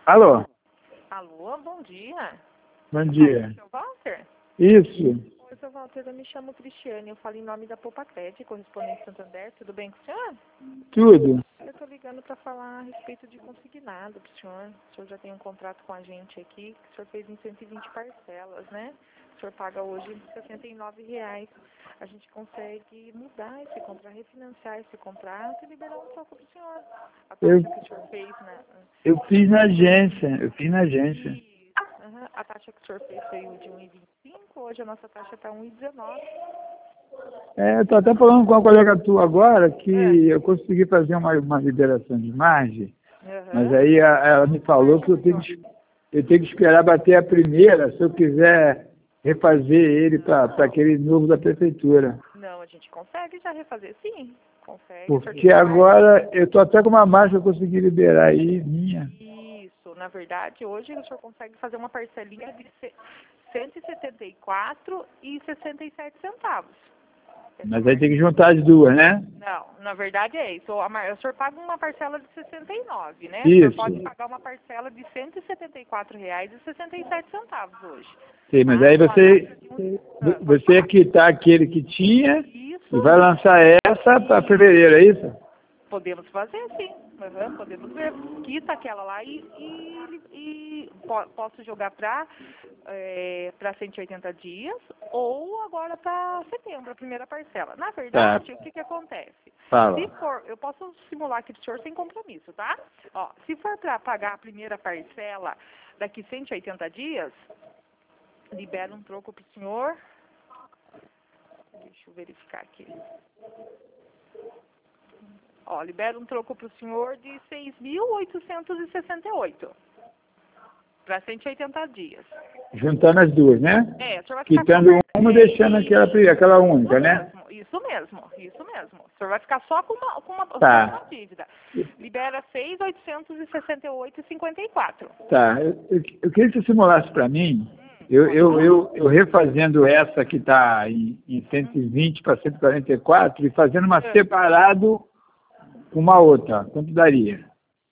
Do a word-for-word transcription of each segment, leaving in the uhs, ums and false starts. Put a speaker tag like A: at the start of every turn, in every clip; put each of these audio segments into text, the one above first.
A: Alô?
B: Alô, bom dia.
A: Bom dia.
B: Seu Walter?
A: Isso.
B: Oi, seu Walter, eu me chamo Cristiane, eu falo em nome da Popacred, correspondente Santander, tudo bem com o senhor?
A: Tudo.
B: Eu estou ligando para falar a respeito de consignado para o senhor. O senhor já tem um contrato com a gente aqui, que o senhor fez em cento e vinte parcelas, né? O senhor paga hoje sessenta e nove reais. A gente consegue mudar esse contrato, refinanciar esse contrato e liberar um troco para o senhor. A taxa
A: Eu,
B: que o senhor fez na...
A: eu fiz na agência, eu fiz na agência.
B: E, uhum, a taxa que o senhor fez foi de um e vinte e cinco, hoje a nossa taxa está um e dezenove.
A: É, eu tô até falando com uma colega tua agora que
B: É.
A: eu consegui fazer uma, uma liberação de margem, mas
B: Uhum.
A: aí a- ela me falou que eu tenho que, eu tenho que esperar bater a primeira se eu quiser refazer ele para aquele novo da prefeitura.
B: Não, a gente consegue já refazer, sim. Consegue.
A: Porque agora eu tô até com uma margem que eu consegui liberar aí, minha.
B: Isso, na verdade, hoje o senhor consegue fazer uma parcelinha de ce- cento e setenta e quatro e sessenta e sete centavos.
A: Mas aí tem que juntar as duas, né?
B: Não, na verdade é isso. O mar- o senhor paga uma parcela de sessenta e nove, né?
A: Isso.
B: O senhor pode pagar uma parcela de cento e setenta e quatro reais e sessenta e sete centavos hoje.
A: Sim, mas
B: Tá?
A: aí
B: Com a
A: você,
B: taxa de um- Ah, pode
A: você
B: falar.
A: quitar aquele que tinha
B: Isso.
A: e vai lançar essa para fevereiro, é isso?
B: Podemos fazer, sim. Uhum, podemos ver. Quita aquela lá e, e, e po- posso jogar para é, para cento e oitenta dias ou agora para setembro, a primeira parcela. Na verdade,
A: Tá.
B: o que, que acontece?
A: Fala.
B: Se for, eu posso simular aqui para o senhor sem compromisso, tá? Ó, se for para pagar a primeira parcela daqui cento e oitenta dias, libera um troco para o senhor. Deixa eu verificar aqui. Ó, libera um troco para o senhor de seis mil oitocentos e sessenta e oito para cento e oitenta dias.
A: Juntando as duas, né?
B: É, o senhor vai ficar
A: Quitando
B: com
A: uma e deixando aquela, aquela única,
B: isso
A: né?
B: mesmo, isso mesmo, isso mesmo. O senhor vai ficar só com uma, com uma,
A: Tá.
B: só com uma dívida. Libera seis mil oitocentos e sessenta e oito e cinquenta e quatro.
A: Tá. Eu, eu, eu queria que você simulasse para mim, eu, eu, eu, eu refazendo essa que está em, em cento e vinte para cento e quarenta e quatro e fazendo uma
B: É.
A: separado com uma outra. Quanto daria?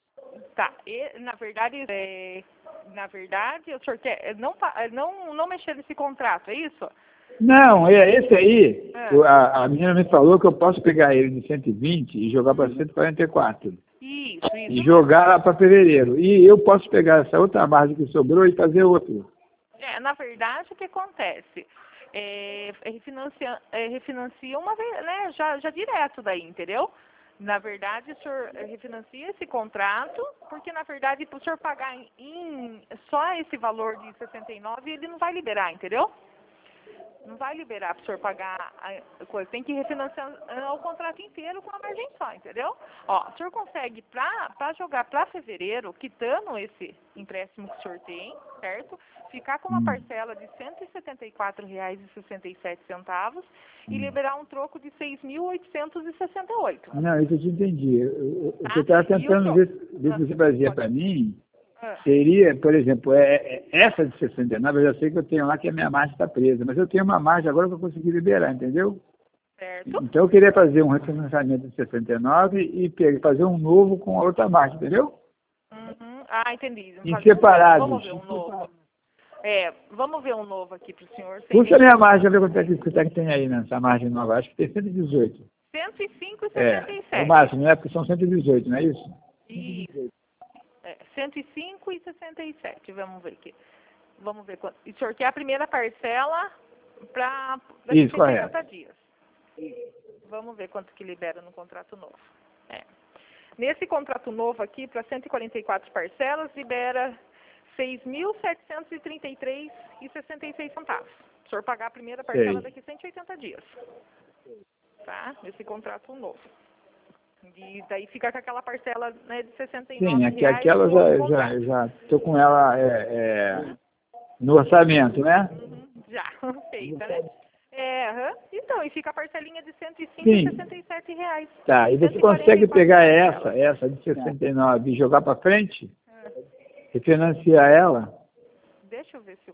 B: Tá, e, na verdade, é, na verdade, o senhor quer não, pa- não, não mexer nesse contrato, é isso?
A: Não, é esse aí.
B: É.
A: o- A, a menina me falou que eu posso pegar ele de cento e vinte e jogar para cento e quarenta e quatro.
B: Isso, isso.
A: E jogar lá para fevereiro. E eu posso pegar essa outra margem que sobrou e fazer outro.
B: É, na verdade, o que acontece? É, é refinancia, é, refinancia uma vez, né, já, já direto daí, entendeu? Na verdade, o senhor é, refinancia esse contrato, porque, na verdade, para o senhor pagar em, em só esse valor de sessenta e nove, ele não vai liberar, entendeu? Não vai liberar para o senhor pagar a coisa. Tem que refinanciar ah, o contrato inteiro com a margem só, entendeu? Ó, o senhor consegue, para jogar para fevereiro, quitando esse empréstimo que o senhor tem, certo? Ficar com uma
A: Hum.
B: parcela de cento e setenta e quatro reais e sessenta e sete centavos e
A: Hum.
B: liberar um troco de seis mil oitocentos e sessenta e oito.
A: Não, isso eu te entendi. Eu- eu- O
B: Tá?
A: que eu estava
B: E o
A: tentando
B: tro-
A: ver, ver se
B: Ah,
A: você fazia
B: pode-
A: para mim
B: ah,
A: seria, por exemplo, é, é- essa de sessenta e nove, eu já sei que eu tenho lá que a minha margem está presa, mas eu tenho uma margem agora que eu consegui liberar, entendeu?
B: certo?
A: Então eu queria fazer um refinanciamento de sessenta e nove e pe- fazer um novo com a outra margem, entendeu?
B: Uhum. Ah, entendi.
A: Em
B: Fazer um novo.
A: separados.
B: Vamos ver um novo. É, vamos ver um novo aqui para o senhor. Sem
A: Puxa a
B: nem-
A: minha margem, ver quanto é que, quanto é que tem aí nessa margem nova. Acho que tem cento e dezoito.
B: cento e cinco e
A: É,
B: sessenta e
A: é o
B: sete.
A: máximo, né? Porque são cento e dezoito, não é isso?
B: Isso. É, cento e cinco e sessenta e sete. Vamos ver aqui. Vamos ver quanto. E o senhor quer a primeira parcela para
A: Isso,
B: oitenta dias. Vamos ver quanto que libera no contrato novo. É. Nesse contrato novo aqui, para cento e quarenta e quatro parcelas, libera seis mil setecentos e trinta e três reais e sessenta e seis centavos. O senhor pagar a primeira parcela
A: Sei.
B: daqui cento e oitenta dias. Tá? Nesse contrato novo. E daí fica com aquela parcela, né, de sessenta e nove
A: Sim, aqui,
B: reais
A: aquela
B: do
A: já,
B: outro
A: já,
B: contrato.
A: já estou com ela é, é, no orçamento, né?
B: Uhum, já, feita, né? É, aham. Então, e fica a parcelinha de cento e cinco
A: Sim.
B: e sessenta e sete reais.
A: Tá, e você
B: cento e quarenta
A: consegue
B: e quatro
A: pegar
B: parcelas.
A: essa, essa de sessenta e nove e jogar para frente?
B: Ah,
A: Refinanciar ela?
B: deixa eu ver se eu...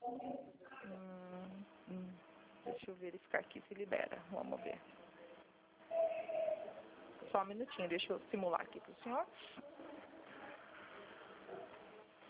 B: Hum, hum, deixa eu verificar aqui se libera. Vamos ver. Só um minutinho, deixa eu simular aqui para o senhor.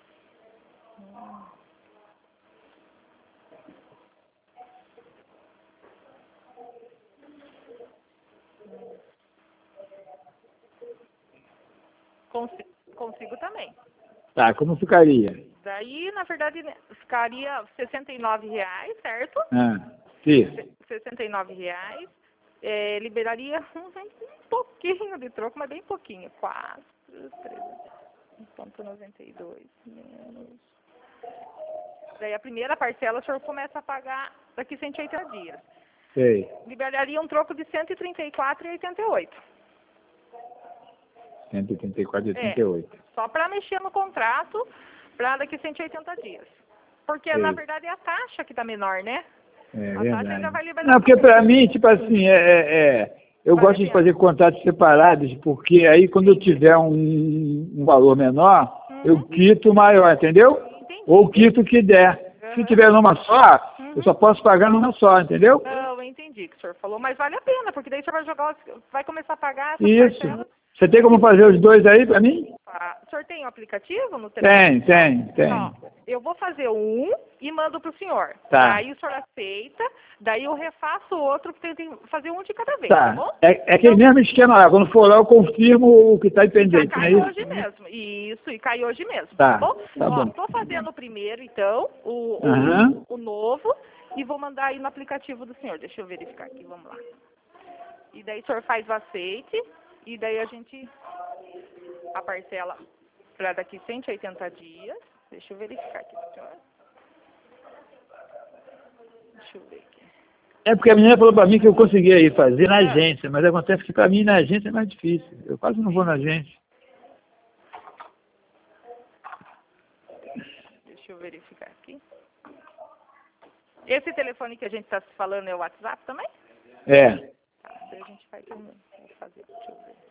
B: Consigo, consigo também.
A: Tá, como ficaria?
B: Daí, na verdade, né, ficaria sessenta e nove reais, certo?
A: Ah, sim.
B: sessenta e nove reais. É, liberaria um, um pouquinho de troco, mas bem pouquinho. quatro, três, um ponto noventa e dois menos. Daí a primeira parcela o senhor começa a pagar daqui cento e oitenta dias.
A: Sei.
B: Liberaria um troco de cento e trinta e quatro reais e oitenta e oito centavos.
A: cento e trinta e quatro reais e oitenta e oito.
B: É, só para mexer no contrato para daqui cento e oitenta dias. Porque,
A: Sei.
B: na verdade, é a taxa que está menor, né?
A: É
B: a
A: verdade.
B: taxa ainda vai liberar.
A: Não, porque para mim, tipo assim, é, é, é, eu
B: Vale
A: gosto
B: a
A: de
B: pena.
A: fazer contratos separados, porque aí quando eu tiver um, um valor menor,
B: Uhum.
A: eu quito o maior, entendeu?
B: Entendi.
A: Ou quito o que der. Se
B: Uhum.
A: tiver numa só,
B: Uhum.
A: eu só posso pagar numa só, entendeu?
B: Não, eu entendi o que o senhor falou, mas vale a pena, porque daí o senhor vai jogar, os- vai começar a pagar essas
A: Isso.
B: parcelas.
A: Você tem como fazer os dois aí para mim?
B: Ah, o senhor tem o aplicativo no telefone?
A: Tem, tem, tem.
B: Ó, eu vou fazer um e mando pro senhor.
A: Tá.
B: Daí o senhor aceita, daí eu refaço o outro, porque tem que fazer um de cada vez, tá,
A: Tá.
B: bom?
A: É, é aquele mesmo esquema lá. Quando for lá, eu confirmo o que está
B: Já
A: pendente, não é
B: cai
A: isso?
B: hoje mesmo. Isso, e cai hoje mesmo,
A: Tá,
B: tá, bom?
A: tá
B: Ó,
A: bom.
B: tô fazendo o primeiro, então, o, o,
A: Aham.
B: o novo, e vou mandar aí no aplicativo do senhor. Deixa eu verificar aqui, vamos lá. E daí o senhor faz o aceite, e daí a gente, a parcela para daqui cento e oitenta dias. Deixa eu verificar aqui, senhor. Deixa eu ver aqui.
A: É porque a menina falou para mim que eu conseguia ir fazer na
B: Ah.
A: agência, mas acontece que para mim na agência é mais difícil. Eu quase não vou na agência.
B: Deixa eu verificar aqui. Esse telefone que a gente está falando é o WhatsApp também?
A: É.
B: Tá, daí a gente vai vou fazer, deixa eu ver.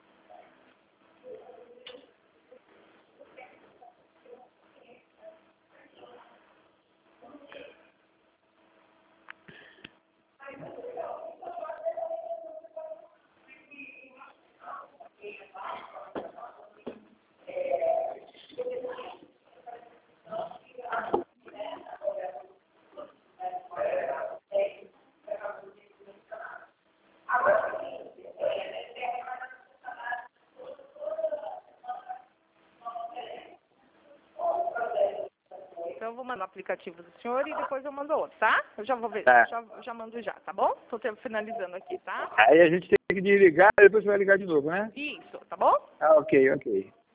B: Então eu vou mandar o aplicativo do senhor e depois eu mando outro, tá? Eu já vou ver,
A: Tá.
B: já, já mando já, tá bom? Tô te- finalizando aqui, tá?
A: Aí a gente tem que desligar e depois você vai ligar de novo, né?
B: Isso, tá bom?
A: Ah, ok, ok.